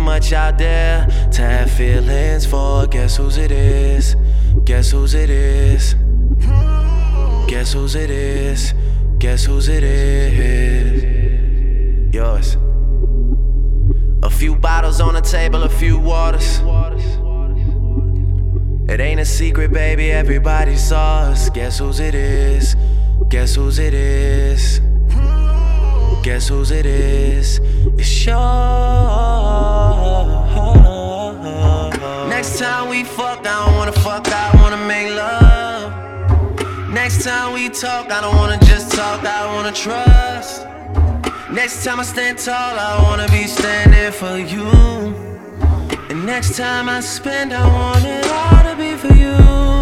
much out there to have feelings for. Guess whose it is? Guess whose it is? Guess whose it is? Guess whose it is? Yours. A few bottles on the table, a few waters. It ain't a secret, baby, everybody saw us. Guess whose it is? Guess whose it is? Guess whose it is? It's yours. Next time we fuck, I don't wanna fuck, I wanna make love. Next time we talk, I don't wanna just talk, I wanna trust. Next time I stand tall, I wanna be standing for you. And next time I spend, I want it all to be for you.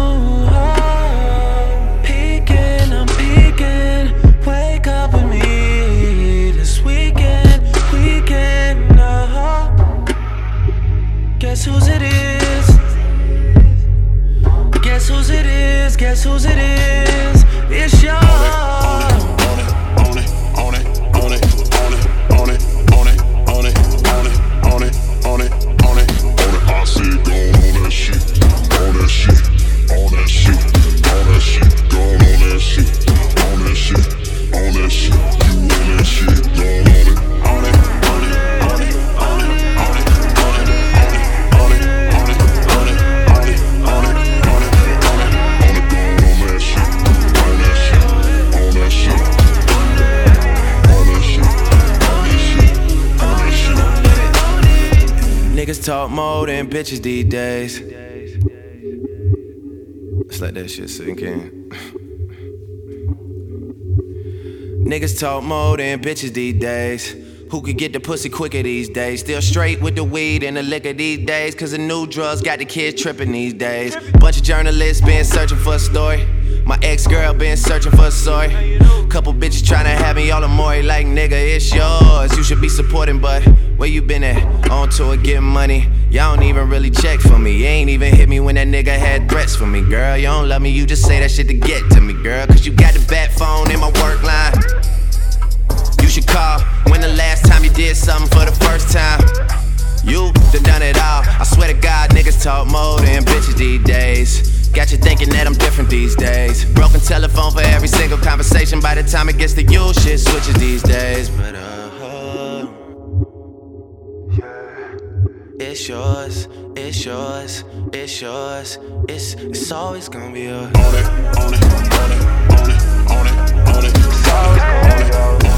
I'm peeking, wake up with me this weekend. Guess whose it is? Guess whose it is? Guess whose it is? It's yours. Niggas talk more than bitches these days. Let's let that shit sink in. Niggas talk more than bitches these days. Who could get the pussy quicker these days? Still straight with the weed and the liquor these days. Cause the new drugs got the kids tripping these days. Bunch of journalists been searching for a story. My ex-girl been searching for a story. Couple bitches tryna have me all the more. Like, nigga, it's yours. You should be supporting, but where you been at? On tour getting money. Y'all don't even really check for me. You ain't even hit me when that nigga had threats for me. Girl, you don't love me, you just say that shit to get to me, girl. Cause you got the bat phone in my work line. You should call when the last time you did something for the first time. You done it all. I swear to God, niggas talk more than bitches these days. Got you thinking that I'm different these days. Broken telephone for every single conversation. By the time it gets to you, shit switches these days. But it's yours, it's yours, it's yours. It's always gonna be yours. On it, on it, on it, on it, on it, on it. It's always gonna be yours.